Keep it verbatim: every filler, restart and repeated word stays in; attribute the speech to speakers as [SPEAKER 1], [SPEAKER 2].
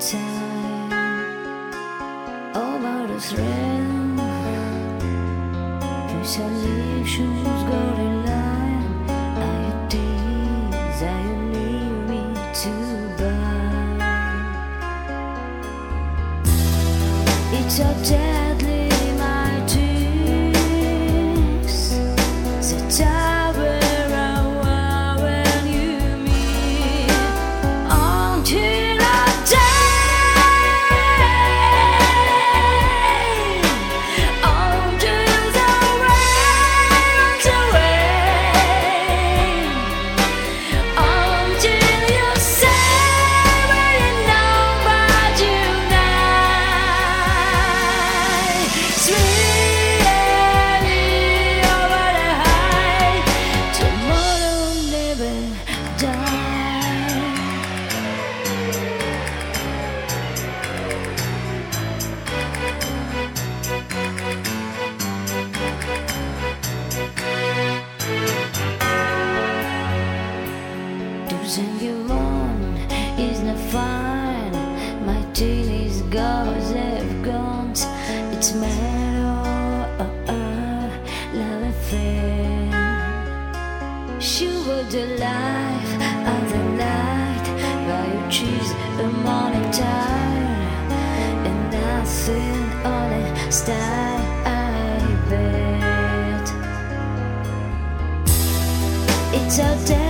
[SPEAKER 1] time over the thread. Resolutions got in line. Are you tease? Are you leave me to burn? It's so deadly, my dreams. The tower around when you meet until I die. Until the rain runs away. Until you say where you know but you die. Sweet over the high. Tomorrow never die. Losing you on is not fine. My teenage girls have gone. It's matter of love affair. She was the life of the night. While you choose a morning time and nothing on a star. I bet it's out there.